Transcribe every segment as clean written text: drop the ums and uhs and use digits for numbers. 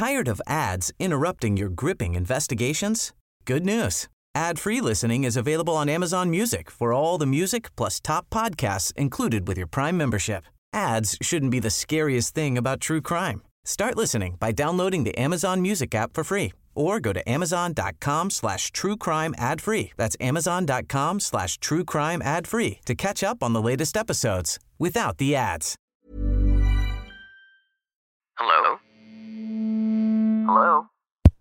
Tired of ads interrupting your gripping investigations? Good news. Ad-free listening is available on Amazon Music for all the music plus top podcasts included with your Prime membership. Ads shouldn't be the scariest thing about true crime. Start listening by downloading the Amazon Music app for free or go to amazon.com/truecrime ad-free. That's amazon.com/truecrime ad-free to catch up on the latest episodes without the ads. Hello? Hello?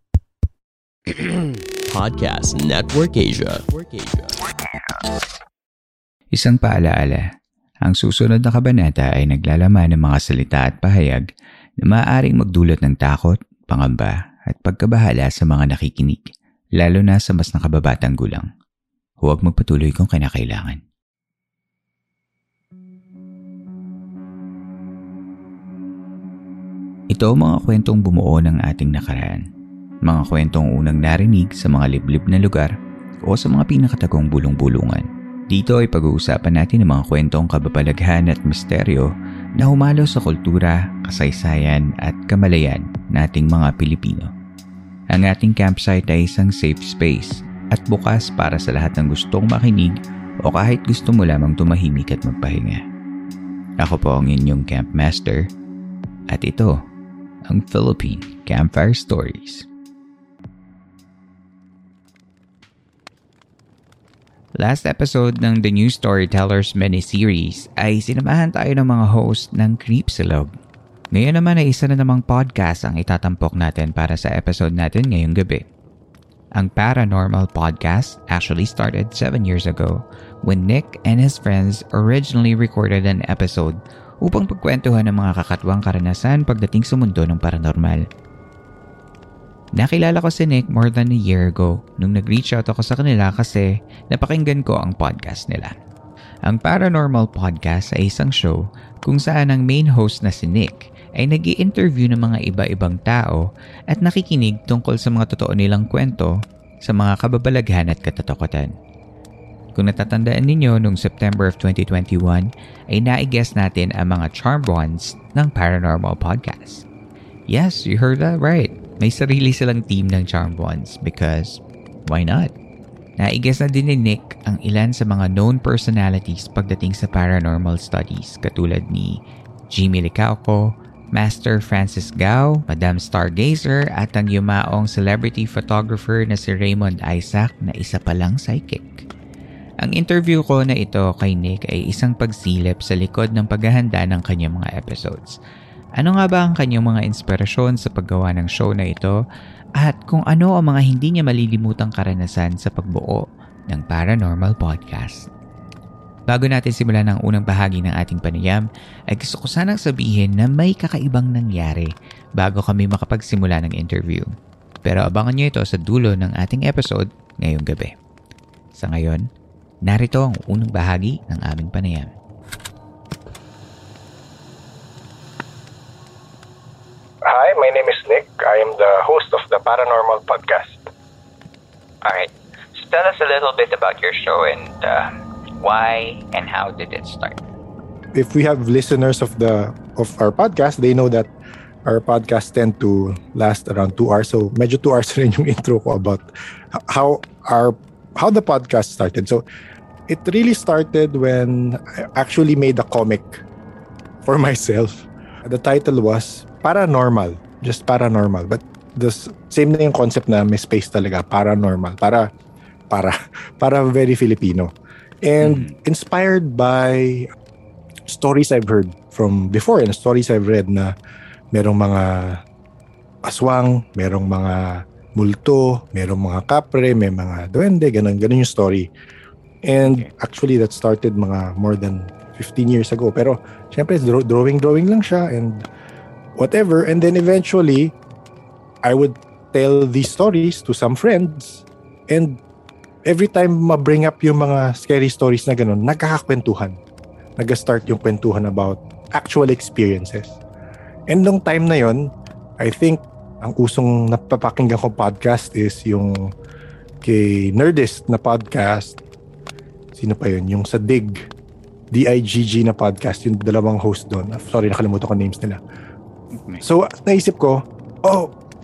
Podcast Network Asia. Isang paalaala, ang susunod na kabanata ay naglalaman ng mga salita at pahayag na maaaring magdulot ng takot, pangamba at pagkabahala sa mga nakikinig, lalo na sa mas nakababatang gulang. Huwag magpatuloy kung kinakailangan. Ito ang mga kwentong bumuo ng ating nakaraan. Mga kwentong unang narinig sa mga liblib na lugar o sa mga pinakatagong bulong-bulungan. Dito ay pag-uusapan natin ang mga kwentong kababalaghan at misteryo na humalo sa kultura, kasaysayan at kamalayan nating mga Pilipino. Ang ating campsite ay isang safe space at bukas para sa lahat ng gustong makinig o kahit gusto mo lamang tumahimik at magpahinga. Ako po ang inyong campmaster at ito ang Philippine Campfire Stories. Last episode ng The New Storytellers mini-series ay sinamahan tayo ng mga host ng Creepsilog. Ngayon naman ay isa na namang podcast ang itatampok natin para sa episode natin ngayong gabi. Ang Paranormal Podcast actually started 7 years ago when Nick and his friends originally recorded an episode upang pagkwentuhan ng mga kakatwang karanasan pagdating sa mundo ng paranormal. Nakilala ko si Nick more than a year ago nung nag-reach out ako sa kanila kasi napakinggan ko ang podcast nila. Ang Paranormal Podcast ay isang show kung saan ang main host na si Nick ay nag-i-interview ng mga iba-ibang tao at nakikinig tungkol sa mga totoo nilang kwento sa mga kababalaghan at katatakutan. Kung natatandaan ninyo, noong September of 2021 ay na-guest natin ang mga charm wands ng Paranormal Podcast. Yes, you heard that right. May sarili silang team ng charm wands because why not? Na-guest na din ni Nick ang ilan sa mga known personalities pagdating sa paranormal studies katulad ni Jimmy Licauco, Master Francis Gao, Madam Stargazer at ang yumaong celebrity photographer na si Raymond Isaac na isa palang psychic. Ang interview ko na ito kay Nick ay isang pagsilip sa likod ng paghahanda ng kanyang mga episodes. Ano nga ba ang kanyang mga inspirasyon sa paggawa ng show na ito at kung ano ang mga hindi niya malilimutang karanasan sa pagbuo ng Paranormal Podcast. Bago natin simulan ang unang bahagi ng ating panayam, ay gusto ko sanang sabihin na may kakaibang nangyari bago kami makapagsimula ng interview. Pero abangan niyo ito sa dulo ng ating episode ngayong gabi. Sa ngayon, narito ang unang bahagi ng aming panayam. Hi, my name is Nick. I am the host of the Paranormal Podcast. Alright, so tell us a little bit about your show and why and how did it start? If we have listeners of our podcast, they know that our podcast tend to last around 2 hours. So medyo 2 hours rin yung intro ko about how the podcast started. So it really started when I actually made a comic for myself. The title was Paranormal, just paranormal. But the same na yung concept na may space talaga, paranormal, para very Filipino. And inspired by stories I've heard from before and stories I've read na merong mga aswang, merong mga multo, merong mga kapre, may mga duwende, ganun yung story. And actually that started mga more than 15 years ago. Pero syempre drawing lang siya and whatever. And then eventually I would tell these stories to some friends and every time ma-bring up yung mga scary stories na ganun, nagkakakwentuhan. Nag-start yung kwentuhan about actual experiences. And nung time na yon, I think ang usong napapakinggan ko podcast is yung kay Nerdist na podcast. Sino pa yun? Yung sa DIGG na podcast, yung dalawang host doon. Sorry, nakalimutan ko names nila. So, naisip ko,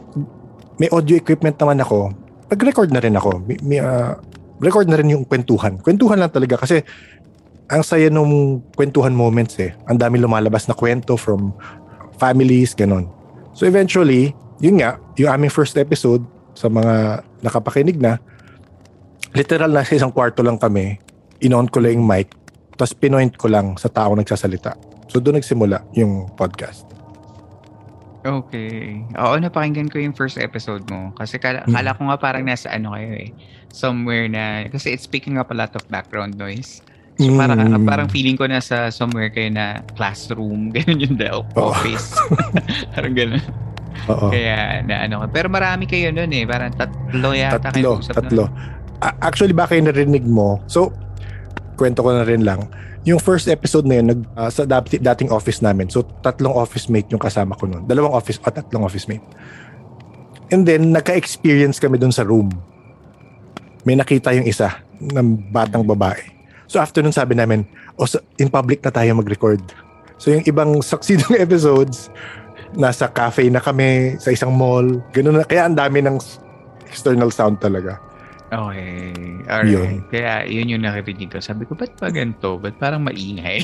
may audio equipment naman ako, nag-record na rin ako. Record na rin yung kwentuhan. Kwentuhan lang talaga kasi ang saya nung kwentuhan moments eh. Ang dami lumalabas na kwento from families, ganon. So eventually, yun nga, yung aming first episode, sa mga nakapakinig na, literal na sa isang kwarto lang kami, in-on ko lang yung mic, tapos pinoint ko lang sa taong nagsasalita. So doon nagsimula yung podcast. Okay. Oo, napakinggan ko yung first episode mo. Kasi kala ko nga parang nasa ano kayo eh. Somewhere na, kasi it's picking up a lot of background noise. So parang feeling ko nasa somewhere kayo na classroom, ganun yung office. Parang ganun. Oo. Kaya na ano. Pero marami kayo nun eh. Parang tatlo yata kayo usap. Tatlo. Actually, baka yung narinig mo. So, kwento ko na rin lang. Yung first episode na yun, sa dating office namin. So, 3 office mate yung kasama ko nun. 3 office mate. And then, nagka-experience kami dun sa room. May nakita yung isa ng batang babae. So, after nun sabi namin, in public na tayo mag-record. So, yung ibang succeeding episodes, nasa cafe na kami, sa isang mall. Ganun na. Kaya ang dami ng external sound talaga. Okay. Alright. Yun. Kaya yun yung nakirinig ko. Sabi ko, ba't pa ganito? Ba't parang maingay?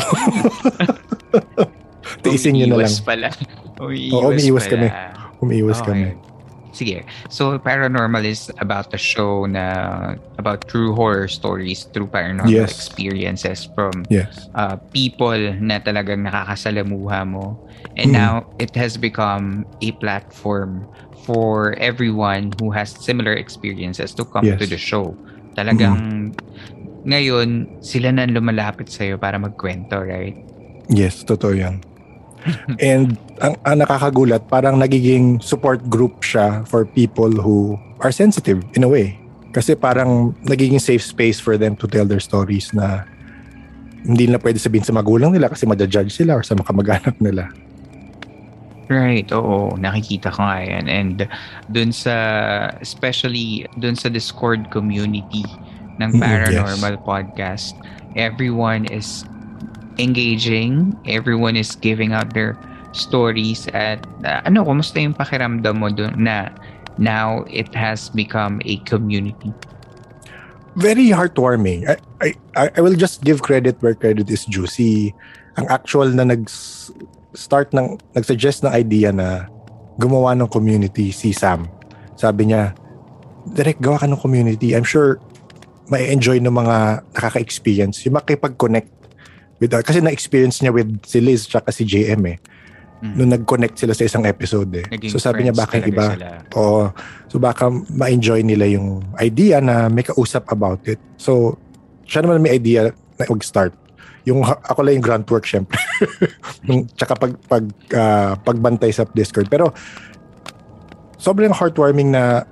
Tiisin nyo na lang. Pala. Umiiwas kami. Umiiwas kami. Sige. So, Paranormal is about a show na about true horror stories through paranormal experiences from people na talagang nakakasalamuha mo. And now, it has become a platform for everyone who has similar experiences to come to the show. Talagang ngayon, sila na lumalapit sa'yo para magkwento, right? Yes, totoo yan. And ang nakakagulat, parang nagiging support group siya for people who are sensitive in a way. Kasi parang nagiging safe space for them to tell their stories na hindi na pwede sabihin sa magulang nila kasi madajudge sila or sa makamag-anak nila. Right, oo. Nakikita ko nga yan. And especially dun sa Discord community ng Paranormal Podcast, everyone is engaging, everyone is giving out their stories at kumusta yung pakiramdam mo dun na now it has become a community? Very heartwarming. I will just give credit where credit is due. Ang actual na nagsuggest ng idea na gumawa ng community, si Sam. Sabi niya, direct gawa ka ng community. I'm sure may enjoy ng mga nakaka-experience. Yung makipag-connect with, kasi na-experience niya with si Liz tsaka si JM eh. Nung nag-connect sila sa isang episode eh. Naging so sabi niya, baka iba. Oo. So baka ma-enjoy nila yung idea na may kausap about it. So, siya naman may idea na mag-start. Yung ako lang yung grunt work syempre. Tsaka pagbantay sa Discord. Pero sobrang heartwarming na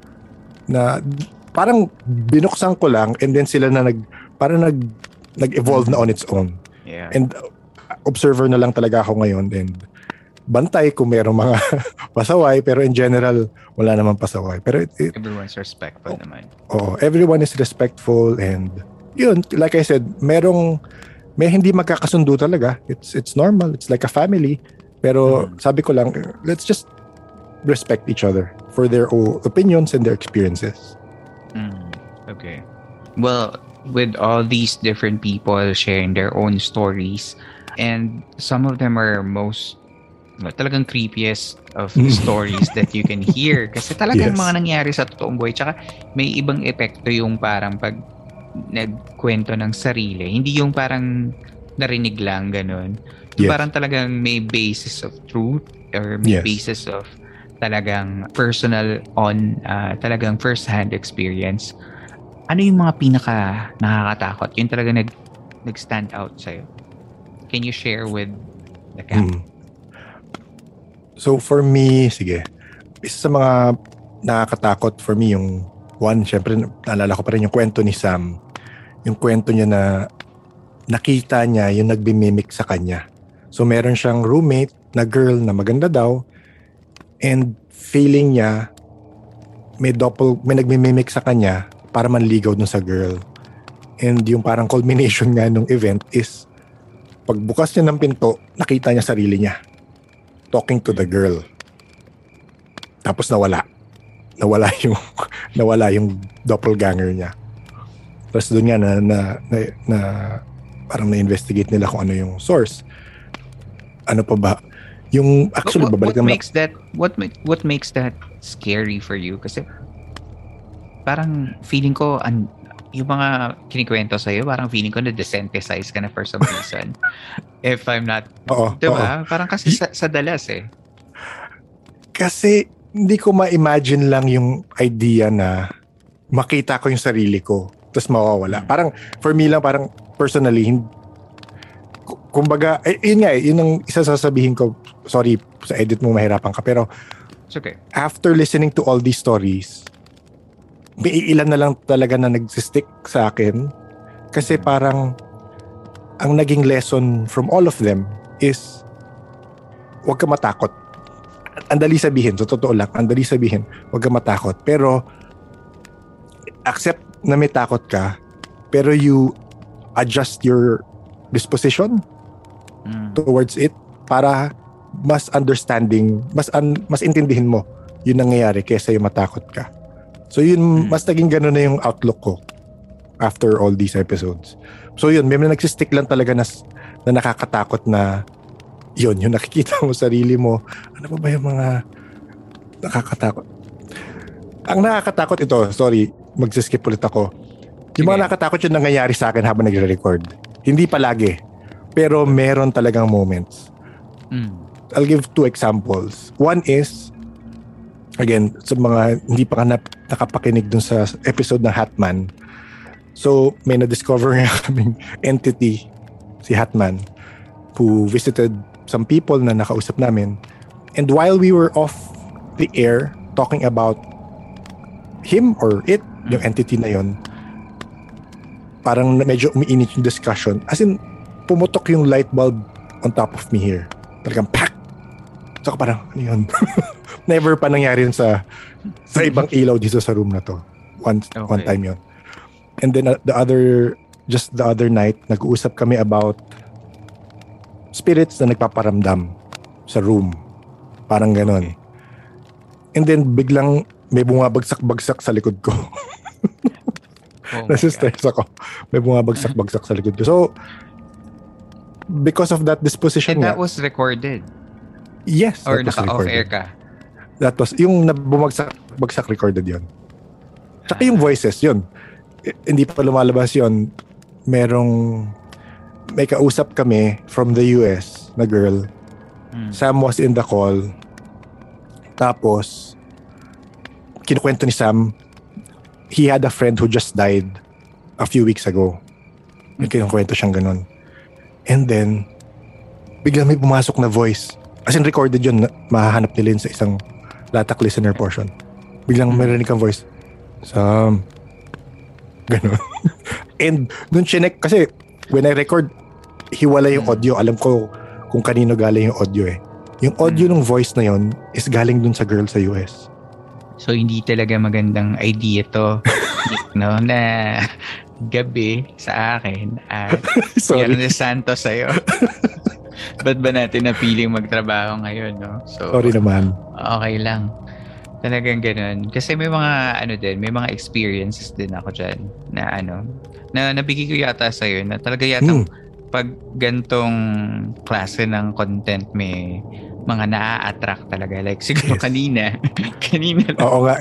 parang binuksan ko lang and then sila na nag-evolve na on its own. Yeah. And observer na lang talaga ako ngayon and bantay kung merong mga pasaway pero in general wala namang pasaway. Pero everyone's respectful naman. Oh, everyone is respectful and yun, like I said, may hindi magkakasundo talaga. It's normal. It's like a family. Pero sabi ko lang, let's just respect each other for their own opinions and their experiences. Okay. Well, with all these different people sharing their own stories, and some of them are talagang creepiest of stories that you can hear. Kasi talagang mga nangyari sa totoong buhay. Tsaka may ibang epekto yung parang pag nagkwento ng sarili. Hindi yung parang narinig lang, ganun. So parang talagang may basis of truth or may basis of talagang personal on talagang first-hand experience. Ano yung mga pinaka nakakatakot? Yung talagang nag-stand out sa'yo? Can you share with the camp? So for me, sige. Isa sa mga nakakatakot for me yung one, syempre naalala ko pa rin yung kwento ni Sam. Yung kwento niya na nakita niya yung nagbi-mimic sa kanya. So meron siyang roommate na girl na maganda daw and feeling niya may nagmi-mimic sa kanya para manligaw dun sa girl. And yung parang culmination nga nung event is pagbukas niya ng pinto, nakita niya sarili niya talking to the girl. Tapos nawala. nawala yung nawala yung doppelganger niya. Tapos doon nga na parang na-investigate nila kung ano yung source. Ano pa ba? Yung actually babalik naman. What makes that scary for you? Kasi parang feeling ko yung mga kinikwento sa'yo, parang feeling ko na-desensitize ka na for some reason. If I'm not, diba? Parang kasi sa dalas eh. Kasi hindi ko ma-imagine lang yung idea na makita ko yung sarili ko tapos mawawala. Parang for me lang, parang personally, kumbaga, yun nga yun ang isa sasabihin ko. Sorry, sa edit mo mahirapan ka. Pero it's okay. After listening to all these stories, may ilan na lang talaga na nagsistick sa akin. Kasi parang ang naging lesson from all of them is huwag ka matakot. Andali sabihin, so totoo lang, andali sabihin, huwag ka matakot. Pero accept na may takot ka, pero you adjust your disposition towards it para mas understanding, mas intindihin mo yung nangyayari kaysa yung matakot ka. So yun, mas naging gano'n na yung outlook ko after all these episodes. So yun, may nagsistick lang talaga na nakakatakot na yun, yung nakikita mo sarili mo. Ano pa ba yung mga nakakatakot? Ang nakakatakot ito, sorry, magsiskip ulit ako. Yung mga nakakatakot yung nangyayari sa akin habang nagre-record. Hindi palagi. Pero meron talagang moments. I'll give 2 examples. One is, again, sa mga hindi pa ka nakapakinig dun sa episode ng Hatman. So, may na-discover nga kaming entity, si Hatman, who visited some people na nakausap namin. And while we were off the air talking about him or it, yung entity na yon, parang medyo umiinit yung discussion. As in, pumutok yung light bulb on top of me here. Talagang pak! Saka parang, ano yun? Never pa nangyari yun sa ibang ilaw dito sa room na to. One time yun. And then the other night, nag-uusap kami about spirits na nagpaparamdam sa room. Parang ganon. And then biglang may bumabagsak-bagsak sa likod ko. Nasistress ako. May bumabagsak-bagsak sa likod ko. So, because of that disposition. And that was recorded? Yes. Or naka-off-air ka? That was, yung bumagsak recorded yun. Tsaka yung voices, yun. Hindi pa lumalabas yun. May kausap kami from the US na girl. Sam was in the call. Tapos, kinukwento ni Sam, he had a friend who just died a few weeks ago. May kinukwento siyang ganun. And then, biglang may pumasok na voice. As in recorded yun, mahahanap nila yun sa isang latak listener portion. Biglang marinig kang voice. Sam. Ganun. And nung chinek, kasi when I record, hiwala yung audio. Alam ko kung kanino galing yung audio eh. Yung audio ng voice na yun is galing dun sa girl sa US. So, hindi talaga magandang idea to, no, na gabi sa akin at Viernes Santo sa'yo. Ba't ba natin napiling magtrabaho ngayon, no? So, sorry naman. Okay lang. Talagang ganun. Kasi may mga, may mga experiences din ako dyan na na nabigay ko yata sa'yo na talaga yata pag gantong klase ng content may mga na-attract talaga. Like siguro kanina lang. Oo nga.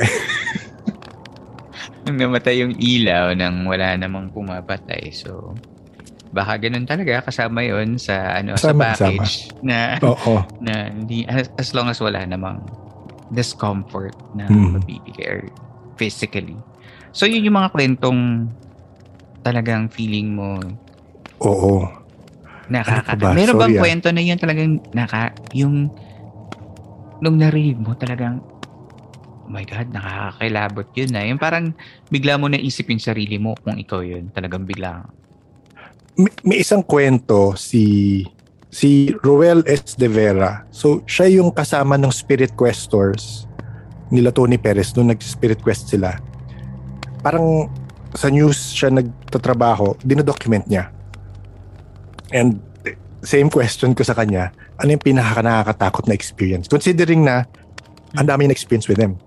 Nung namatay yung ilaw nang wala namang pumapatay. So, baka ganun talaga kasama yon sa sa package na na hindi, as long as wala namang discomfort na mabibigay or physically. So, yun yung mga kwentong talagang feeling mo. Oo. Meron bang kwento na yun talagang yung nung narinig mo talagang oh my God, nakakakilabot yun na. Yung parang bigla mo naisip yung sarili mo kung ikaw yun. Talagang bigla. May isang kwento si Roel S. De Vera. So, siya yung kasama ng Spirit Questors nila Tony Perez nung nag-Spirit Quest sila. Parang sa news siya nagtatrabaho, dinodocument niya. And same question ko sa kanya, ano yung pinaka-nakakatakot na experience? Considering na ang dami na experience with them.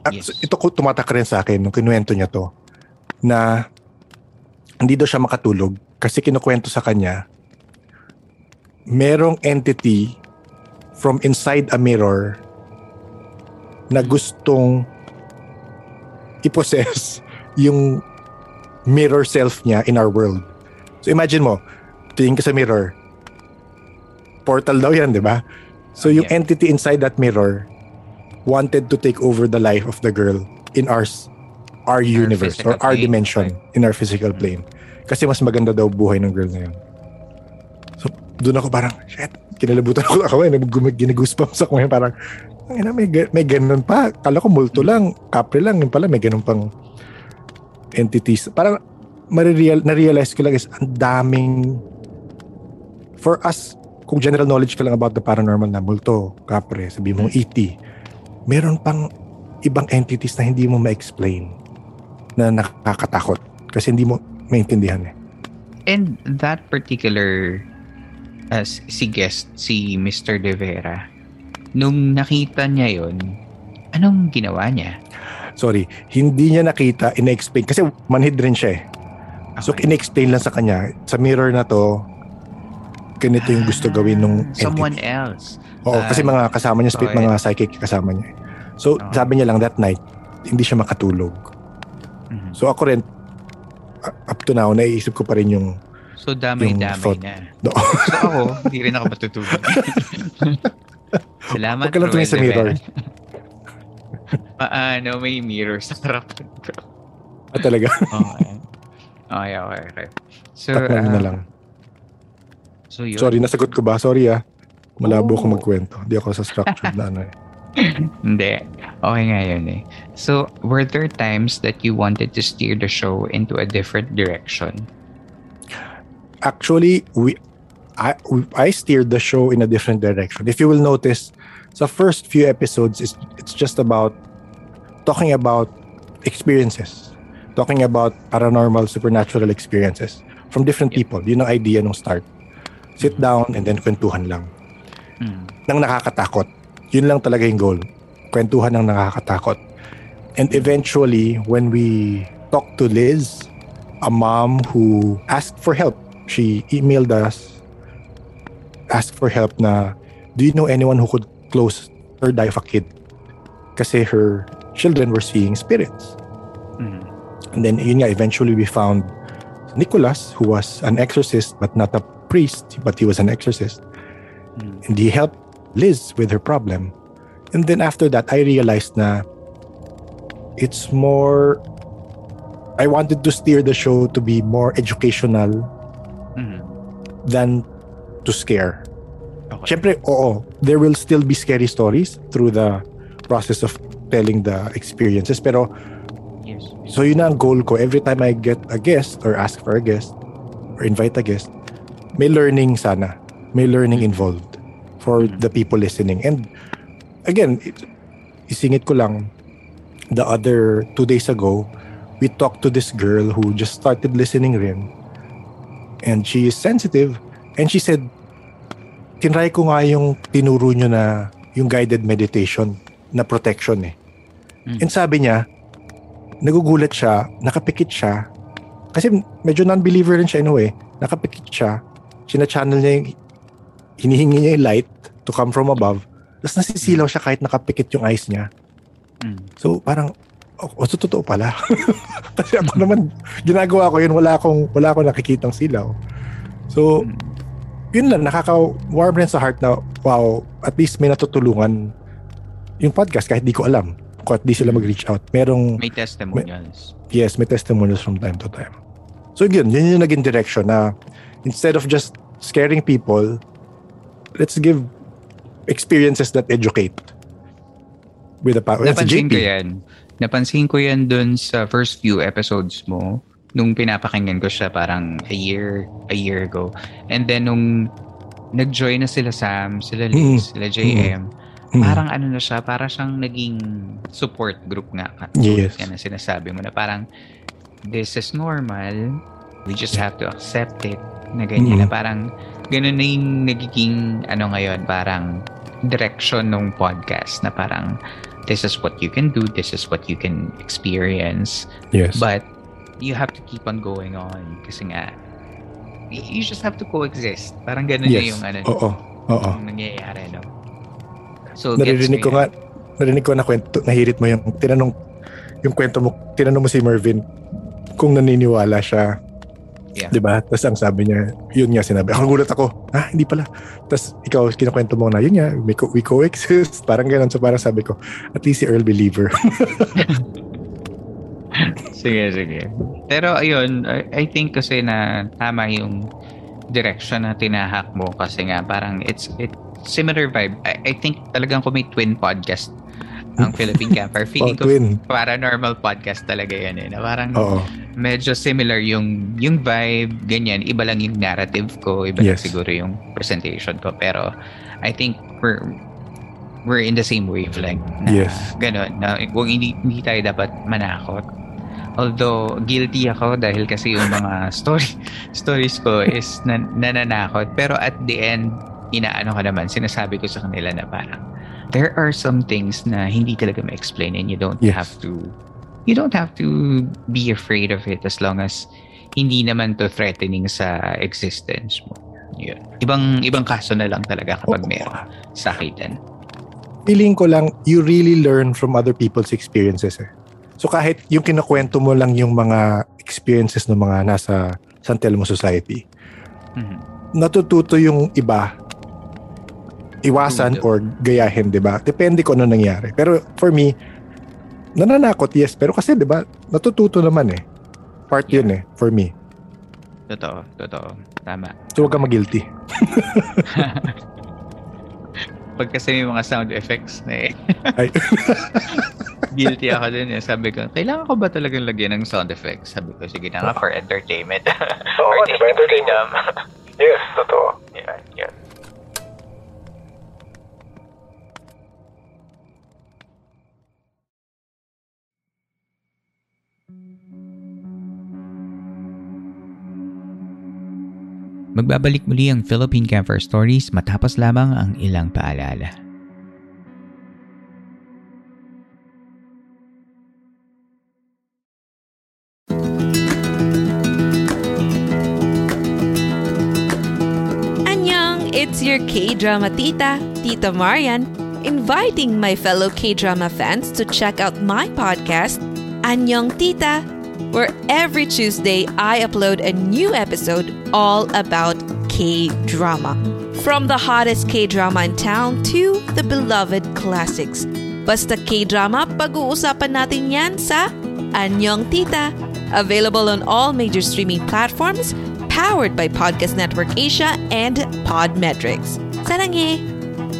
Yes. Ito ko tumatak rin sa akin nung kinuwento niya to, na hindi daw siya makatulog kasi kinukwento sa kanya merong entity from inside a mirror na gustong i-possess yung mirror self niya in our world. So imagine mo, tingin ka sa mirror, portal daw yan, di ba? So yung entity inside that mirror wanted to take over the life of the girl in our universe or our dimension, in our physical plane. Kasi mas maganda daw buhay ng girl na yun. So doon ako parang, shit, kinalabutan ako gine-goosebumps ako ngayon, parang may ganun pa. Kala ko multo lang, kapre lang, yung pala may ganun pang entities. Parang na-realize ko lang is ang daming, for us, kung general knowledge ka lang about the paranormal na multo, kapre, sabi mong ET, meron pang ibang entities na hindi mo ma-explain na nakakatakot kasi hindi mo maintindihan eh. And that particular si guest, si Mr. De Vera, nung nakita niya yon, anong ginawa niya? Sorry, hindi niya nakita, ina-explain kasi manhid rin siya eh. So ina-explain lang sa kanya, sa mirror na to, ganito yung gusto gawin nung entity. Someone else. Oo, kasi mga kasama niya, mga psychic kasama niya. So, sabi niya lang that night, hindi siya makatulog. Mm-hmm. So, ako rin, up to now, naiisip ko pa rin yung so, damay-damay na. No. So, ako, hindi rin ako matutulog. Salamat, Huwag ka lang tumingin sa mirror. May mirror sa harap. Talaga? Okay. So, takpan na lang. So, yun. Sorry, nasagot ko ba? Sorry malabo ko magkwento. Hindi ako sa structured na ano eh. Hindi. Okay nga yun eh. So, were there times that you wanted to steer the show into a different direction? Actually, I steered the show in a different direction. If you will notice, the first few episodes, it's just about talking about experiences. Talking about paranormal, supernatural experiences from different people. Yun ang idea nung start. Sit down and then kwentuhan lang. Nang nakakatakot. Yun lang talaga yung goal. Kwentuhan ng nakakatakot. And eventually, when we talked to Liz, a mom who asked for help, she emailed us, asked for help na, do you know anyone who could close her die of a kid? Kasi her children were seeing spirits. And then, yun nga, eventually we found Nicholas, who was an exorcist, but not a priest, but he was an exorcist. And he helped Liz with her problem. And then after that, I realized na it's more, I wanted to steer the show to be more educational than to scare. Okay. Siyempre, there will still be scary stories through the process of telling the experiences. Pero, so yun na ang goal ko. Every time I get a guest or ask for a guest or invite a guest, may learning sana. May learning involved for the people listening. And again, isingit ko lang, the other 2 days ago, we talked to this girl who just started listening rin. And she is sensitive. And she said, tinry ko nga yung tinuro nyo na yung guided meditation na protection eh. And sabi niya, nagugulat siya, nakapikit siya. Kasi medyo non-believer rin siya anyway. Nakapikit siya. Sina-channel niya yung, hinihingi niya yung light to come from above. Tapos nasisilaw siya kahit nakapikit yung eyes niya. So parang, so totoo pala. Kasi ako naman, ginagawa ko yun, wala akong nakikitang silaw. So, yun lang, nakaka-warm rin sa heart na, wow, at least may natutulungan yung podcast kahit di ko alam. Kahit di sila mag-reach out. May testimonials. Yes, may testimonials from time to time. So yun yung naging direction na instead of just scaring people, let's give experiences that educate. With the power. Napansin ko yan dun sa first few episodes mo. Nung pinapakinggan ko siya parang a year ago. And then nung nag-join na sila Sam, sila Liz, sila JM, parang ano na siya, parang siyang naging support group nga. Yes. Yan ang sinasabi mo na parang this is normal. We just have to accept it. Na ganyan na parang ganun na yung nagiging ano ngayon, parang direction ng podcast na parang this is what you can do, this is what you can experience. Yes. But you have to keep on going on kasi nga, you just have to coexist. Parang ganun Yes. yung Oo. yung nangyayari, no? So, Narinig ko na kwento, nahirit mo yung kwento mo, tinanong mo si Mervin kung naniniwala siya. Yeah. Diba? Tapos ang sabi niya, yun nga sinabi. Ako gulat ako. Hindi pala. Tapos ikaw, kinakwento mo na, yun nga, we coexist. Parang ganun. So parang sabi ko, at least si Earl believer. Sige. Pero ayun, I think kasi na tama yung direction na tinahak mo kasi nga parang it's similar vibe. I think talagang kung may twin podcast ang Philippine Camper, feeling ko twin. paranormal podcast talaga yan na parang Oo. medyo similar yung vibe, ganyan. Iba lang yung narrative ko, iba lang Yes. siguro yung presentation ko. Pero I think we're in the same wavelength na Yes. ganun, na kung hindi tayo dapat manakot. Although guilty ako dahil kasi yung mga stories ko is nananakot, pero at the end inaano ka naman, sinasabi ko sa kanila na parang there are some things na hindi talaga ma-explain and you don't Yes. have to be afraid of it as long as hindi naman to threatening sa existence mo. Yun. Ibang kaso na lang talaga kapag meron sakitan. Feeling ko lang, you really learn from other people's experiences eh. So kahit yung kinakwento mo lang yung mga experiences ng mga nasa San Telmo Society, natututo yung iba iwasan or gayahin, di ba? Depende kung ano nangyari. Pero for me, nananakot, yes. Pero kasi, di ba, natututo naman eh. Part yun eh, for me. Totoo. Tama. So, huwag ka mag-guilty. Pag kasi may mga sound effects na Ay. guilty ako din eh. Sabi ko, kailangan ko ba talagang lagyan ng sound effects? Sabi ko, sige na nga for entertainment. Oo, diba? Entertainment. Yes, totoo. Yeah. Magbabalik muli ang Philippine Camper Stories matapos lamang ang ilang paalala. Annyeong, it's your K-drama tita, Tita Marian, inviting my fellow K-drama fans to check out my podcast, Annyeong Tita, where every Tuesday I upload a new episode all about K-drama. From the hottest K-drama in town to the beloved classics. Basta K-drama, pag-uusapan natin yan sa Annyeong Tita. Available on all major streaming platforms, powered by Podcast Network Asia and Podmetrics. Saranghe!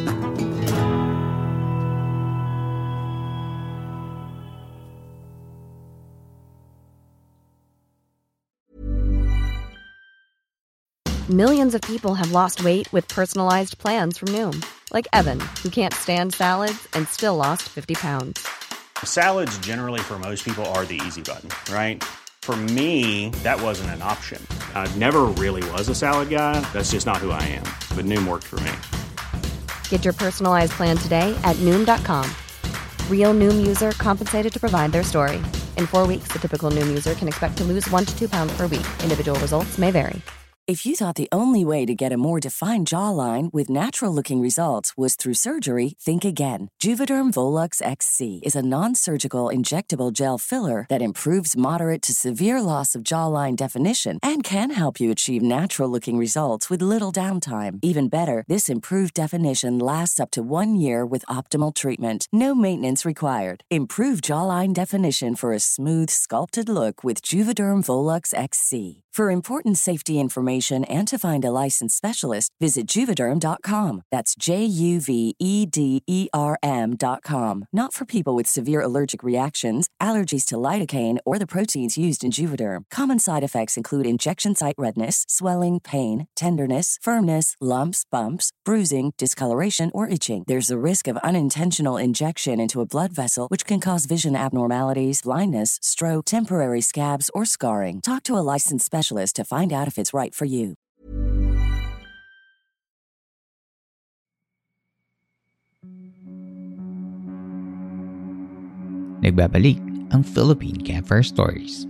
Millions of people have lost weight with personalized plans from Noom. Like Evan, who can't stand salads and still lost 50 pounds. Salads generally for most people are the easy button, right? For me, that wasn't an option. I never really was a salad guy. That's just not who I am. But Noom worked for me. Get your personalized plan today at Noom.com. Real Noom user compensated to provide their story. In 4 weeks, the typical Noom user can expect to lose 1 to 2 pounds per week. Individual results may vary. If you thought the only way to get a more defined jawline with natural-looking results was through surgery, think again. Juvederm Volux XC is a non-surgical injectable gel filler that improves moderate to severe loss of jawline definition and can help you achieve natural-looking results with little downtime. Even better, this improved definition lasts up to 1 year with optimal treatment. No maintenance required. Improve jawline definition for a smooth, sculpted look with Juvederm Volux XC. For important safety information and to find a licensed specialist, visit Juvederm.com. That's JUVEDERM.com. Not for people with severe allergic reactions, allergies to lidocaine, or the proteins used in Juvederm. Common side effects include injection site redness, swelling, pain, tenderness, firmness, lumps, bumps, bruising, discoloration, or itching. There's a risk of unintentional injection into a blood vessel, which can cause vision abnormalities, blindness, stroke, temporary scabs, or scarring. Talk to a licensed specialist to find out if it's right for you. Nagbabalik ang Philippine Campfire Stories.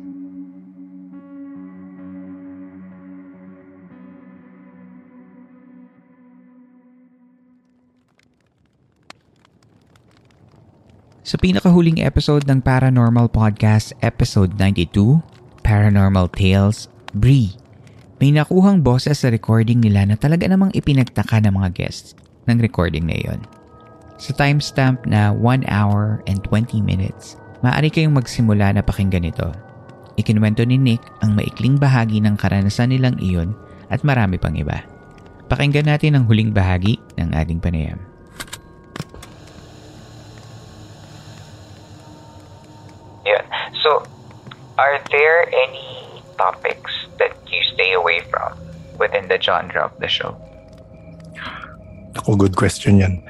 Sa pinakahuling episode ng Paranormal Podcast, episode 92, Paranormal Tales, Bree, may nakuhang boses sa recording nila na talaga namang ipinagtaka ng mga guests ng recording na iyon. Sa timestamp na 1 hour and 20 minutes, maaari kayong magsimula na pakinggan ito. Ikinuwento ni Nick ang maikling bahagi ng karanasan nilang iyon at marami pang iba. Pakinggan natin ang huling bahagi ng ating panayam. So, are there any topics that you stay away from within the genre of the show? Ako, good question yan.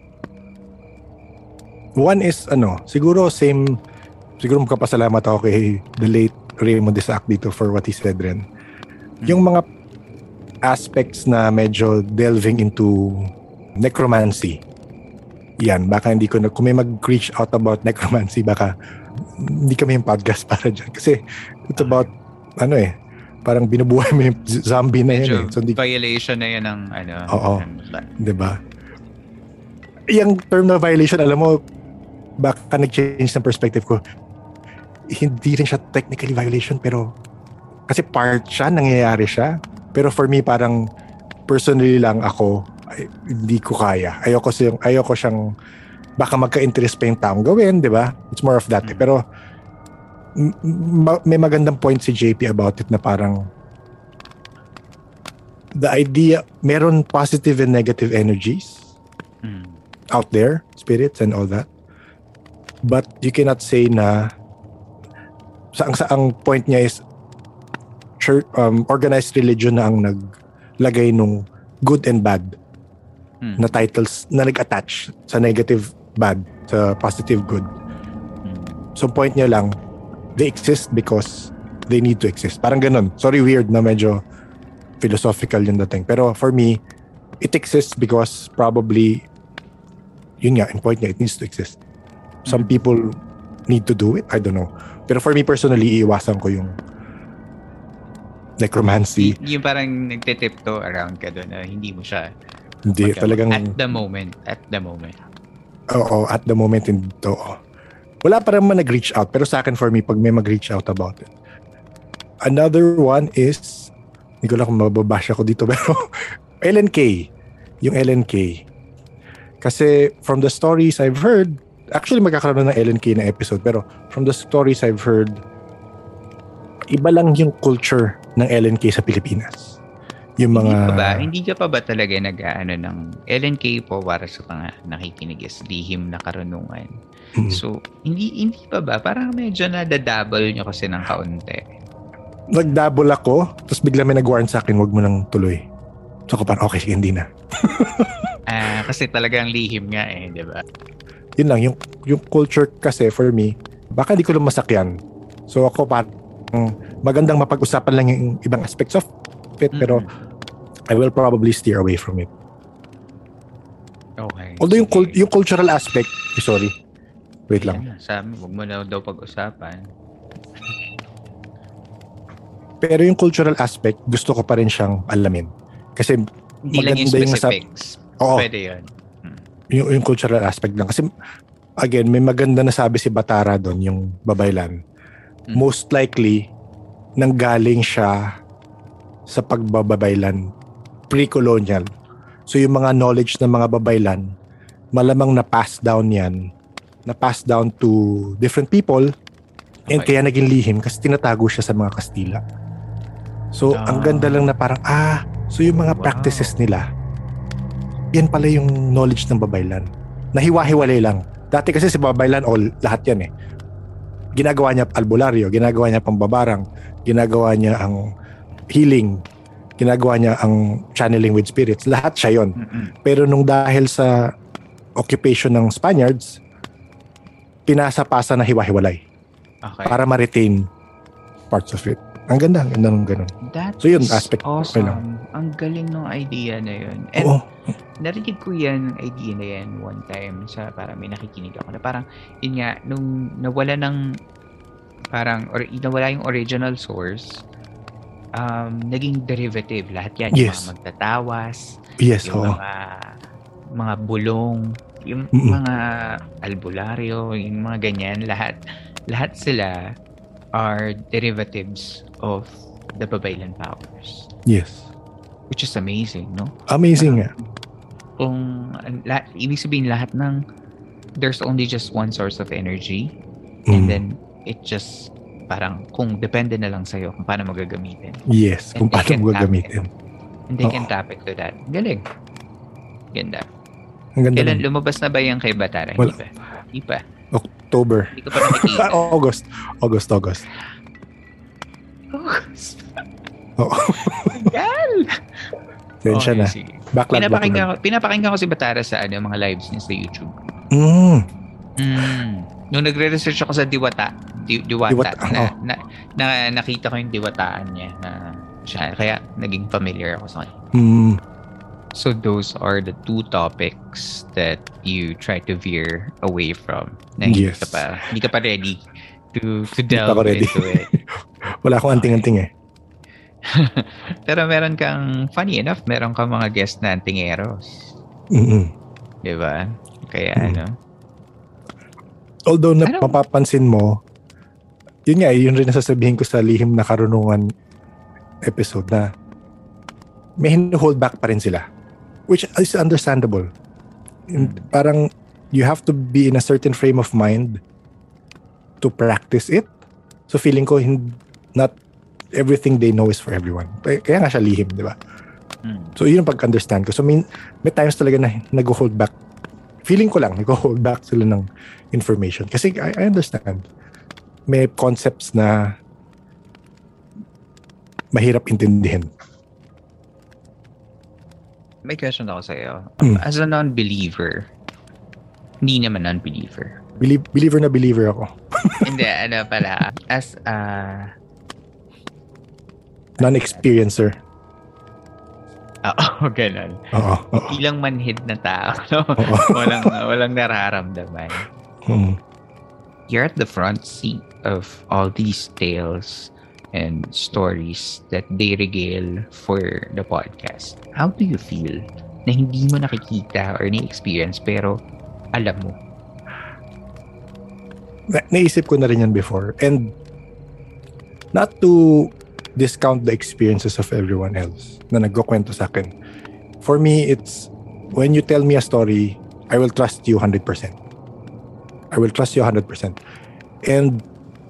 One is, siguro magpapasalamat ako kay the late Raymond Isaac dito for what he said rin. Yung mga aspects na medyo delving into necromancy, yan, baka hindi ko na, kung may mag-reach out about necromancy, baka hindi kami yung podcast para dyan. Kasi it's about, parang binubuhay mo yung zombie na yan. So, violation na yan ng, Oo. Diba? Yung term na violation, alam mo, baka nag-change ng perspective ko. Hindi rin siya technically violation, pero kasi part siya, nangyayari siya. Pero for me, parang personally lang ako, hindi ko kaya. Ayoko siyang baka magka-interest pa yung taong gawin, di ba? It's more of that. Pero may magandang point si JP about it na parang the idea, meron positive and negative energies out there, spirits and all that. But you cannot say na ang point niya is organized religion na ang naglagay nung good and bad na titles na nag-attach sa negative bad, sa positive good. So point niya lang, they exist because they need to exist. Parang ganun. Sorry, weird na medyo philosophical yung dating. Pero for me, it exists because probably, yun nga, in point niya, it needs to exist. Some people need to do it. I don't know. Pero for me personally, iiwasan ko yung necromancy. Yung parang nagtitipto around ka doon na hindi mo siya. Hindi, talagang... At the moment. Oo, at the moment, wala pa naman nag-reach out. Pero sa akin, for me, pag may mag-reach out about it. Another one is, hindi ko lang kung mababash ako dito, pero LNK. Yung LNK. Kasi from the stories I've heard, actually magkakaroon ng LNK na episode, pero from the stories I've heard, iba lang yung culture ng LNK sa Pilipinas. Yung mga... Hindi ka pa ba talaga nag-aano ng LNK po para sa mga nakikinig is lihim na karunungan? So, hindi pa ba? Parang medyo nadadouble nyo kasi ng kaunti. Nag-double ako, tapos bigla may nag-warn sa akin, wag mo nang tuloy. So, ako parang, okay, sige, hindi na. Kasi talagang lihim nga di ba? Yun lang, yung culture kasi for me, baka hindi ko lang masakyan. So, ako parang magandang mapag-usapan lang yung ibang aspects of it, pero I will probably steer away from it. Okay. Although yung cultural aspect, sorry. Wait lang. Sabi, huwag mo na daw pag-usapan. Pero yung cultural aspect, gusto ko pa rin siyang alamin. Kasi hindi lang yung specifics. Pwede yun. Yung cultural aspect lang. Kasi, again, may maganda na sabi si Batara doon, yung Babaylan. Most likely, nanggaling siya sa pagbabaylan pre-colonial. So yung mga knowledge ng mga babaylan, malamang na-pass down yan, na-pass down to different people, and kaya naging lihim kasi tinatago siya sa mga Kastila. So ang ganda lang na parang, so yung mga practices nila, yan pala yung knowledge ng babaylan. Nahiwa-hiwalay lang. Dati kasi si babaylan, lahat yan ginagawa niya albularyo, ginagawa niya pambabarang, ginagawa niya ang healing, ginagawa niya ang channeling with spirits. Lahat siya yun. Pero nung dahil sa occupation ng Spaniards, pinasa-pasa na hiwa-hiwalay. Okay. Para ma-retain parts of it. Ang ganda ng ganun. So yun, aspect. Awesome. Okay lang. ang galing ng idea na yun. And narinig ko yan, idea na yan one time sa parang may nakikinig ako na parang yun nga, nung nawala ng parang nawala yung original source, naging derivative lahat yan. Yung mga magtatawas, yung mga bulong, yung mga albularyo, yung mga ganyan, lahat sila are derivatives of the Babaylan powers. Yes. Which is amazing, no? Amazing nga. Kung ibig sabihin lahat ng there's only just one source of energy and then it just parang kung depende na lang sa'yo kung paano mo gagamitin. Yes, kung paano mo gagamitin. And they can tap into that. Galing. Ganda. Ang ganda. Kailan lumabas na ba yung kay Batara? Hindi pa. October. Hindi ko pa nakikita. August. Gal! Tensya na. Backlog. Pinapakinggan ko si Batara sa mga lives niya sa YouTube. Nung nagre-research ako sa Diwata na nakita ko yung diwataan niya na siya, kaya naging familiar ako sa kanya. So those are the two topics that you try to veer away from. Na hindi ka pa ready to delve into it. Wala akong anting-anting eh. Pero meron kang, funny enough, meron kang mga guest na antingeros. Diba? Kaya Although mapapansin mo, yun rin nasasabihin ko sa Lihim na Karunungan episode na may hold back pa rin sila. Which is understandable. Parang you have to be in a certain frame of mind to practice it. So feeling ko not everything they know is for everyone. Kaya nga siya lihim, di ba? So yun ang pag-understand ko. So may times talaga na nag-hold back. Feeling ko lang, nag-hold back sila ng information. Kasi I understand. May concepts na mahirap intindihin. May question ako sa iyo. As a non-believer, hindi naman non-believer. Believer na believer ako. Hindi, pala. As a non-experiencer. Oo, ganun. Ilang manhid na tao. No? walang nararamdaman. You're at the front seat of all these tales and stories that they regale for the podcast. How do you feel na hindi mo nakikita or na-experience pero alam mo? Naisip ko na rin yan before. And not to discount the experiences of everyone else na nagkukwento sa akin. For me, it's when you tell me a story, I will trust you 100%. I will trust you 100%. And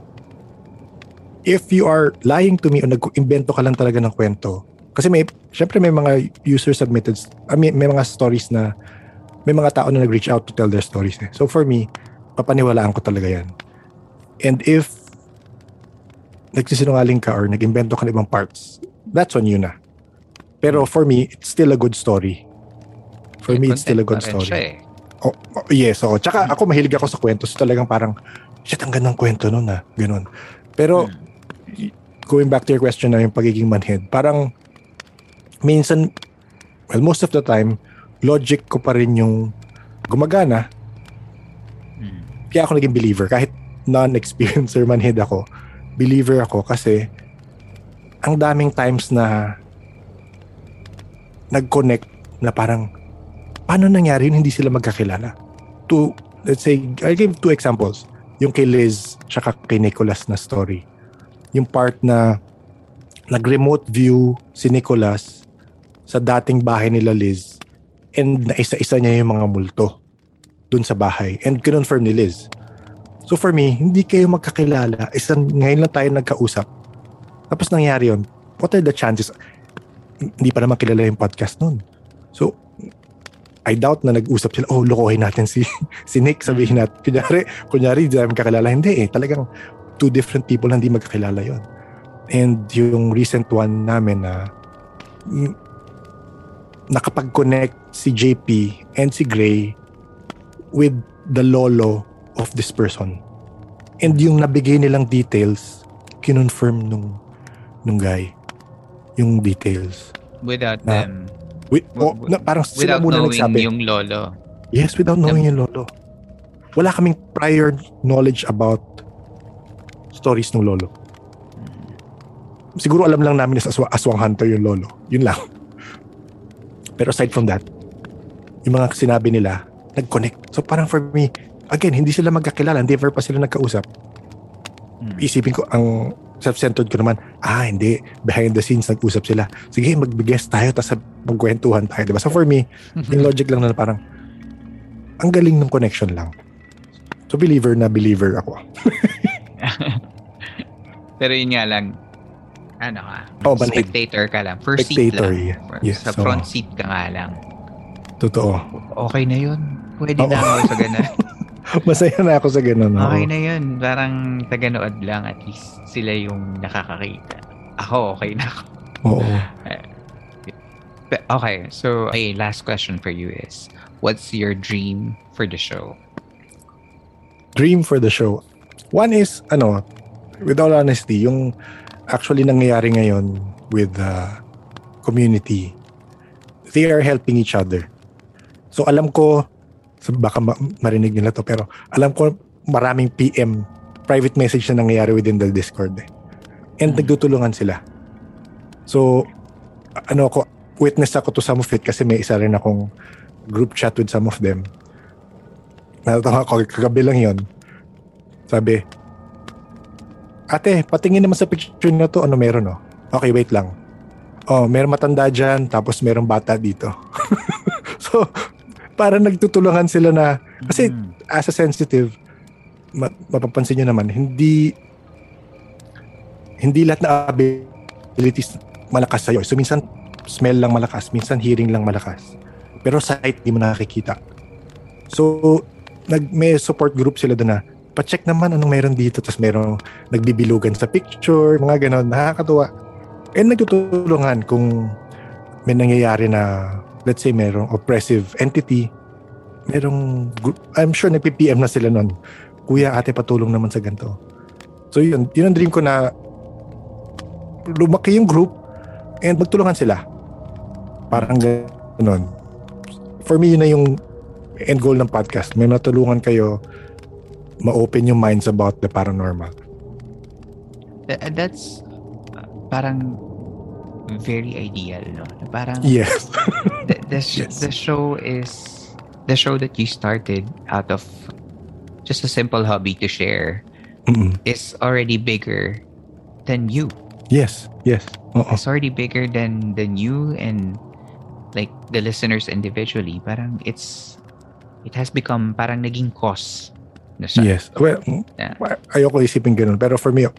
if you are lying to me o nag-invento ka lang talaga ng kwento, kasi syempre may mga user-submitted, may mga stories na, may mga tao na nag-reach out to tell their stories. So for me, papaniwalaan ko talaga yan. And if nagsisinungaling ka or nag-invento ka ng ibang parts, that's on you na. Pero for me, it's still a good story. For me, it's still a good story. Yes, oo. Tsaka ako mahilig ako sa kwento. So talagang parang, shit, ang gandang kwento nun na. Ganun. Pero, going back to your question na yung pagiging manhid, parang, minsan, well, most of the time, logic ko pa rin yung gumagana. Kaya ako naging believer. Kahit non-experiencer manhid ako, believer ako kasi ang daming times na nag-connect na parang paano nangyari yun, hindi sila magkakilala. Let's say, I give 2 examples. Yung kay Liz tsaka kay Nicholas na story. Yung part na nag-remote view si Nicholas sa dating bahay nila Liz and naisa-isa niya yung mga multo dun sa bahay and kinonfirm ni Liz. So for me, hindi kayo magkakilala. Ngayon lang tayo nagkausap. Tapos nangyari yun. What are the chances? Hindi pa naman kilala yung podcast nun. So, I doubt na nag-usap sila, lokohin natin si Nick. Sabihin natin, kunyari, hindi namin kakilala. Hindi talagang 2 different people na hindi magkakilala yun. And yung recent one namin na nakapag-connect si JP and si Gray with the lolo of this person. And yung nabigay nilang details, kinonfirm nung guy yung details. Without them. Parang sila Without muna knowing nagsabi. yung lolo. Yes, without knowing yung lolo. Wala kaming prior knowledge about stories ng lolo. Siguro alam lang namin na aswang hunter yung lolo. Yun lang. Pero aside from that, yung mga sinabi nila, nag-connect. So parang for me, again, hindi sila magkakilala. Never pa sila nagkausap. Isipin ko, ang self-centered ko naman, hindi. Behind the scenes, nag-usap sila. Sige, mag-guest tayo, tapos magkwentuhan tayo. Diba? So for me, yung logic lang na parang, ang galing ng connection lang. So believer ako. Pero yun nga lang, spectator ka lang. First spectator, seat lang. Yes, sa front seat ka nga lang. Totoo. Okay na yun. Pwede na ako sa ganun. Masaya na ako sa ganun. Okay na yun. Parang taganood lang. At least sila yung nakakakita. Ako, okay na ako. Oo. Okay. So, last question for you is, what's your dream for the show? Dream for the show? One is, with all honesty, yung actually nangyayari ngayon with the community, they are helping each other. So alam ko, baka marinig nila to, pero alam ko maraming PM, private message na nangyayari within the Discord. And nagtutulungan sila. So, witness ako to some of it kasi may isa rin akong group chat with some of them. Natatawa ko, kagabi lang yun. Sabi, ate, patingin naman sa picture na to, ano meron, oh? Okay, wait lang. Oh, meron matanda dyan, tapos merong bata dito. So, parang nagtutulungan sila na, kasi as a sensitive, mapapansin nyo naman, hindi lahat na abilities malakas sa'yo. So, minsan, smell lang malakas, minsan hearing lang malakas. Pero sight, di mo nakikita. So, may support group sila doon na, pa-check naman anong meron dito, tapos merong nagbibilugan sa picture, mga ganon, nakakatuwa. And nagtutulungan kung may nangyayari na, let's say merong oppressive entity, merong group, I'm sure nagpi-PM na sila nun, kuya, ate, patulong naman sa ganito. So yun ang dream ko na lumaki yung group and magtulungan sila. Parang ganon. For me, yun na yung end goal ng podcast. May matulungan kayo ma-open yung minds about the paranormal. That's parang very ideal, no? Parang yes. the show is the show that you started out of just a simple hobby to share is already bigger than you. Yes. It's already bigger than you and like the listeners individually. Parang it has become parang naging cause. Yes. Well, ayoko isipin ganun. Pero for me,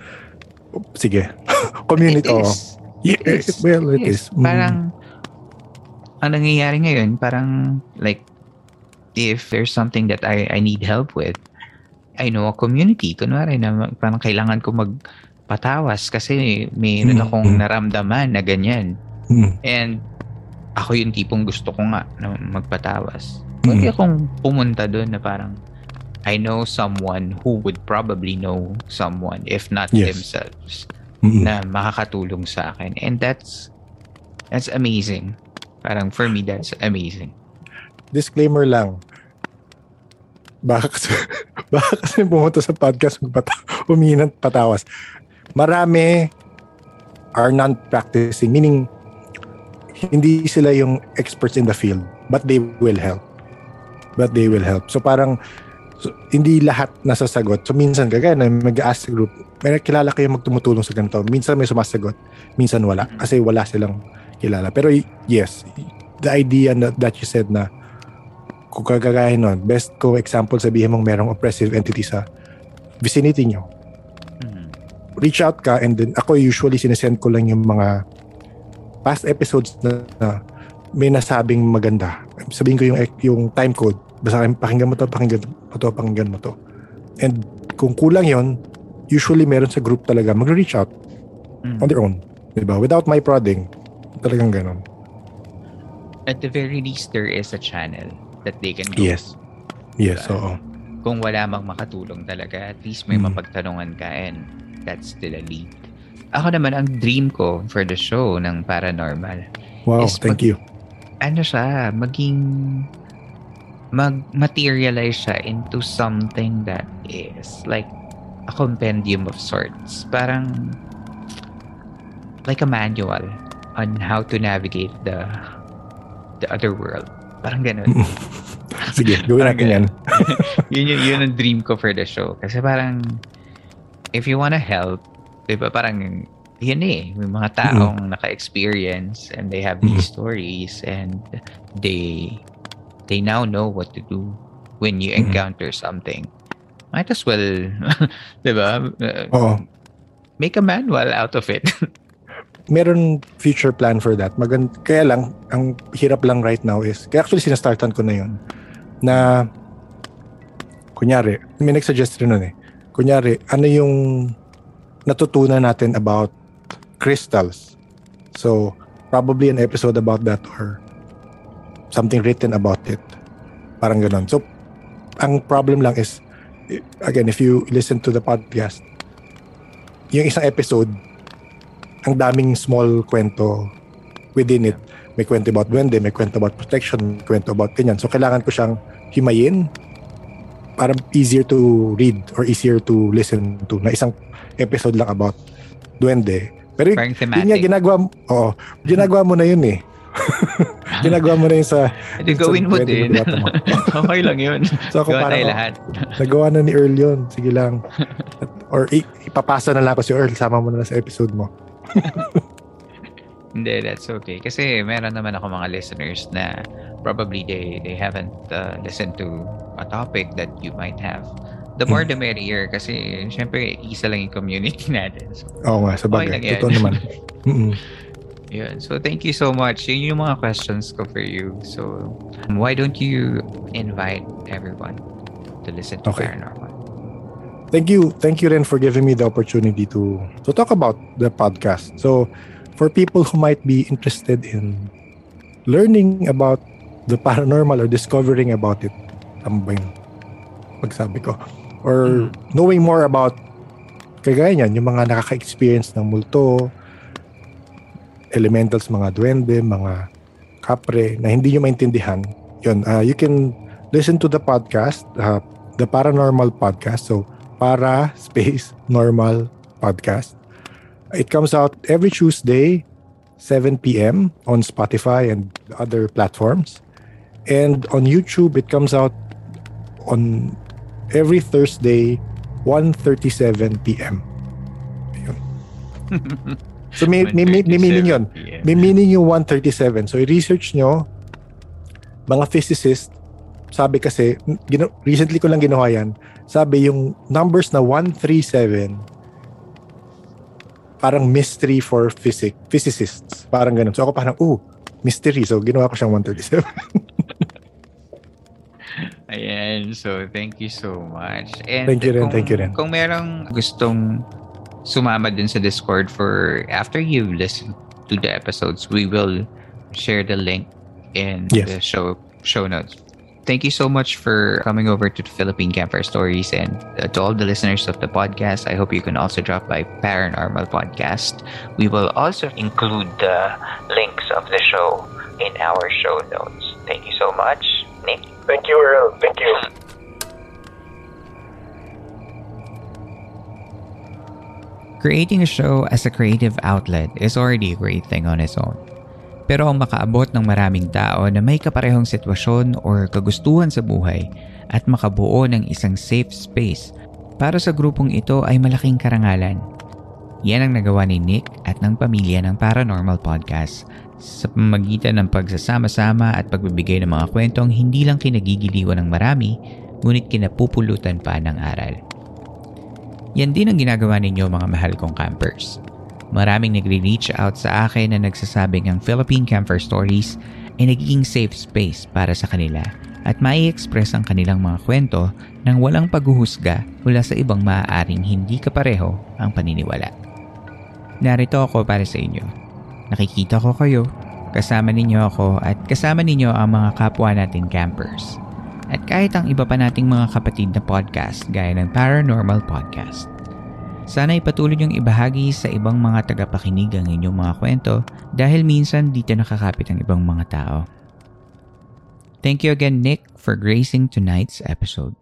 sige. Community. It is. Parang, ang nangyayari ngayon, parang, like, if there's something that I need help with, I know a community. Kunwari na parang kailangan ko magpatawas kasi mayroon akong naramdaman na ganyan. And ako yung tipong gusto ko nga na magpatawas. Pwede akong pumunta doon na parang, I know someone who would probably know someone, if not themselves, na makakatulong sa akin. And that's amazing. Parang for me, that's amazing. Disclaimer lang. Baka kasi pumunta sa podcast humingi ng patawas. Marami are non-practicing, meaning hindi sila yung experts in the field, but they will help. So parang hindi lahat nasasagot. So minsan kagaya na mag-ask group, may kilala kayo magtumutulong sa ganito. Minsan may sumasagot, minsan wala. Kasi wala silang kilala. Pero yes, the idea that you said na kung kagaya nun, best ko example sabihin mong merong oppressive entity sa vicinity nyo. Reach out ka and then ako usually sinesend ko lang yung mga past episodes na may nasabing maganda. Sabihin ko yung time code. Basta pakinggan mo to. And kung kulang yon, usually meron sa group talaga mag-reach out on their own. Diba? Without my prodding. Talagang ganon. At the very least, there is a channel that they can go. Yes, oo. Kung wala mang makatulong talaga, at least may mapagtanungan ka and that's still a lead. Ako naman, ang dream ko for the show ng Paranormal. Wow, thank you. Ano siya, mag-materialize siya into something that is like a compendium of sorts. Parang like a manual on how to navigate the other world. Parang ganun. Sige, gawin natin yan. yun ang dream ko for the show. Kasi parang, if you wanna help, diba, parang, yun may mga taong naka-experience and they have these stories and they now know what to do when you encounter something. Might as well, diba, make a manual out of it. Meron future plan for that. Kaya lang, ang hirap lang right now is, kaya actually sinastartan ko na yun, na, kunyari, may nag-suggest rin nun kunyari, ano yung natutunan natin about crystals. So, probably an episode about that or something written about it. Parang ganon. So, ang problem lang is, again, if you listen to the podcast, yung isang episode, ang daming small kwento within it. May kwento about duwende, may kwento about protection, may kwento about ganyan. So, kailangan ko siyang himayin para easier to read or easier to listen to na isang episode lang about duwende. Pero yun nga ginagawa mo na yun eh. Ginagawa mo na yun sa gawin mo din. Okay lang yun. So ako parang lahat. Nagawa na ni Earl yun. Sige lang. Or ipapasa na lang ako si Earl. Sama mo na sa episode mo. Hindi, that's okay. Kasi meron naman ako mga listeners na probably they haven't listened to a topic that you might have. The more the merrier kasi syempre isa lang yung community natin. So, oo nga, sa bagay. Totoo naman. Yun. So thank you so much. Yun yung mga questions ko for you. So why don't you invite everyone to listen to Paranormal? Thank you Ren for giving me the opportunity to talk about the podcast. So for people who might be interested in learning about the paranormal or discovering about it, tama ba yung pagsabi ko? Or knowing more about kagaya niyan, yung mga nakaka-experience ng multo, elementals, mga duwende, mga kapre na hindi nyo maintindihan, yun, you can listen to the podcast, the Paranormal Podcast. So, Normal Podcast. It comes out every Tuesday, 7 p.m. on Spotify and other platforms. And on YouTube, it comes out on every Thursday, 1:37 p.m. So may meaning yun. May meaning yung 1:37. So i-research nyo, mga physicists, sabi kasi, recently ko lang ginawa yan, sabi yung numbers na 137, parang mystery for physicists. Parang ganun. So ako parang, mystery. So ginawa ko siyang 137. Ayan. So thank you so much. And thank you rin. Kung merong gustong sumama din sa Discord for after you listen to the episodes, we will share the link in the show notes. Thank you so much for coming over to the Philippine Campfire Stories, and to all the listeners of the podcast, I hope you can also drop by Paranormal Podcast. We will also include the links of the show in our show notes. Thank you so much, Nick. Thank you, Earl. Thank you. Creating a show as a creative outlet is already a great thing on its own. Pero ang makaabot ng maraming tao na may kaparehong sitwasyon or kagustuhan sa buhay at makabuo ng isang safe space para sa grupong ito ay malaking karangalan. Yan ang nagawa ni Nick at ng pamilya ng Paranormal Podcast sa pamamagitan ng pagsasama-sama at pagbibigay ng mga kwentong hindi lang kinagigiliwan ng marami, ngunit kinapupulutan pa ng aral. Yan din ang ginagawa ninyo, mga mahal kong campers. Maraming nagre-reach out sa akin na nagsasabing ang Philippine Campfire Stories ay nagiging safe space para sa kanila at mai-express ang kanilang mga kwento nang walang paghuhusga mula sa ibang maaaring hindi kapareho ang paniniwala. Narito ako para sa inyo. Nakikita ko kayo, kasama ninyo ako at kasama ninyo ang mga kapwa nating campers. At kahit ang iba pa nating mga kapatid na podcast gaya ng Paranormal Podcast. Sana ipatuloy niyong ibahagi sa ibang mga tagapakinig ang inyong mga kwento dahil minsan dito nakakapit ang ibang mga tao. Thank you again, Nick, for gracing tonight's episode.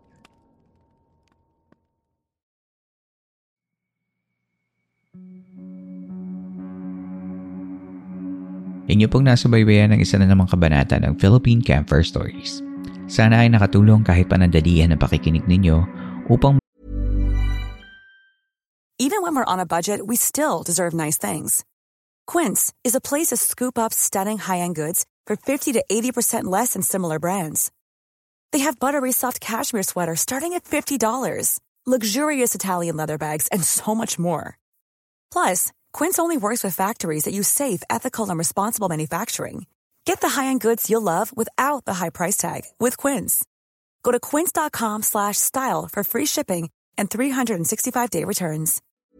Inyo pong nasubaybayan ng isa na namang kabanata ng Philippine Campfire Stories. Sana ay nakatulong kahit panandalian ang pakikinig ninyo upang Even when we're on a budget, we still deserve nice things. Quince is a place to scoop up stunning high-end goods for 50 to 80% less than similar brands. They have buttery soft cashmere sweaters starting at $50, luxurious Italian leather bags, and so much more. Plus, Quince only works with factories that use safe, ethical, and responsible manufacturing. Get the high-end goods you'll love without the high price tag with Quince. Go to quince.com/style for free shipping and 365-day returns.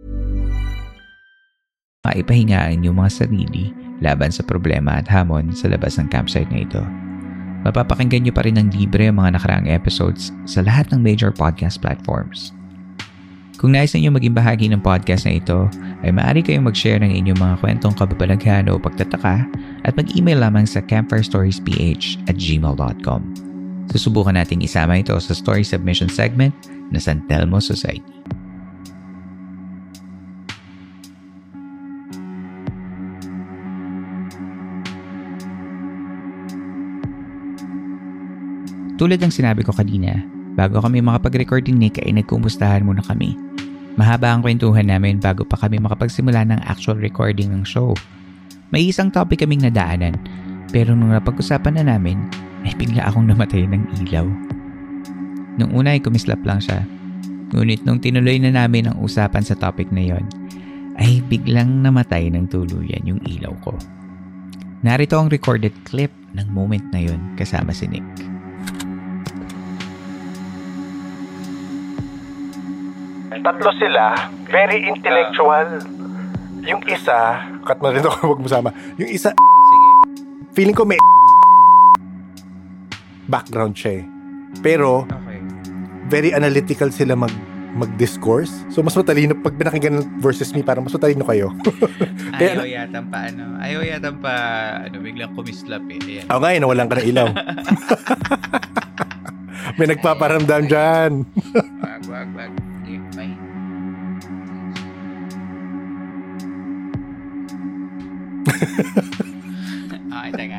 Maipahingaan yung mga sarili laban sa problema at hamon sa labas ng campsite na ito. Mapapakinggan nyo pa rin ng libre ang mga nakaraang episodes sa lahat ng major podcast platforms. Kung nais ninyo maging bahagi ng podcast na ito, ay maaari kayong mag-share ng inyong mga kwentong kababalaghan o pagtataka at mag-email lamang sa campfirestoriesph@gmail.com. Susubukan nating isama ito sa story submission segment na San Telmo Society. Tulad ng sinabi ko kanina, bago kami makapag-record ni Nick ay nagkumustahan muna kami. Mahaba ang kwentuhan namin bago pa kami makapagsimula ng actual recording ng show. May isang topic kaming nadaanan, pero nung napag-usapan na namin, ay bigla akong namatay ng ilaw. Nung una ay kumislap lang siya. Ngunit nung tinuloy na namin ang usapan sa topic na yon, ay biglang namatay ng tuluyan yung ilaw ko. Narito ang recorded clip ng moment na yon kasama si Nick. Tatlo sila, very intellectual. Yung isa, cut mo rin ako, huwag mo sama. Yung isa, sige. Feeling ko may background siya eh. Pero, very analytical sila mag-discourse. So, mas matalino. Pag pinakinggan ng versus me, parang mas matalino kayo. Ayaw yatang pa, biglang kumislap eh. Ayan. Oo nga, nawalan ka ng ilaw. May nagpaparamdam dyan. Wag. Okay, teka.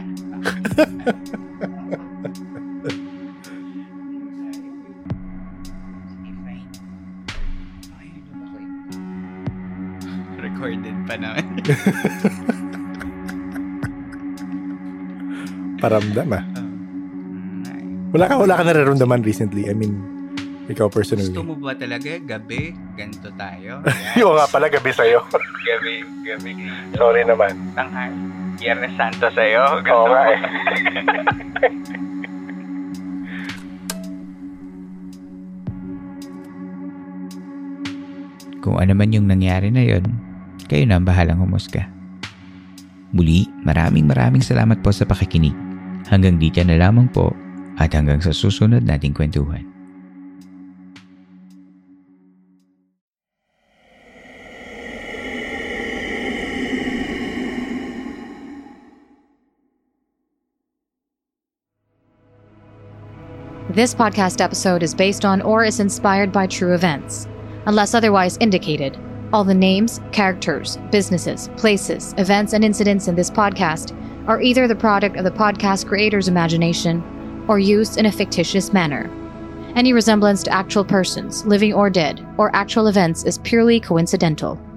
Recorded pa naman. Paramdam ah. Wala ka nararamdaman recently. I mean, ikaw personally. Gusto mo ba talaga gabi? Ganito tayo? Yung nga pala gabi sa'yo. Gabi. Sorry naman. Tanghal. Biyernes Santo sa'yo. Oo nga eh. Kung ano man yung nangyari na yon, kayo na ang bahalang humusga. Muli, maraming salamat po sa pakikinig. Hanggang dito na lamang po at hanggang sa susunod nating kwentuhan. This podcast episode is based on or is inspired by true events. Unless otherwise indicated, all the names, characters, businesses, places, events, and incidents in this podcast are either the product of the podcast creator's imagination or used in a fictitious manner. Any resemblance to actual persons, living or dead, or actual events is purely coincidental.